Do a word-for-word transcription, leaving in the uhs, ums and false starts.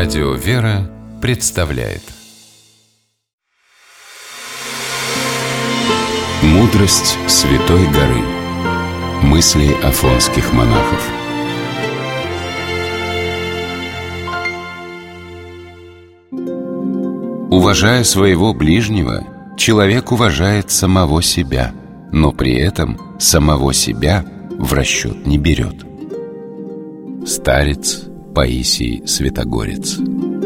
Радио «Вера» представляет «Мудрость Святой горы». Мысли афонских монахов. Уважая своего ближнего, человек уважает самого себя, но при этом самого себя в расчет не берет. Старец Паисий Святогорец.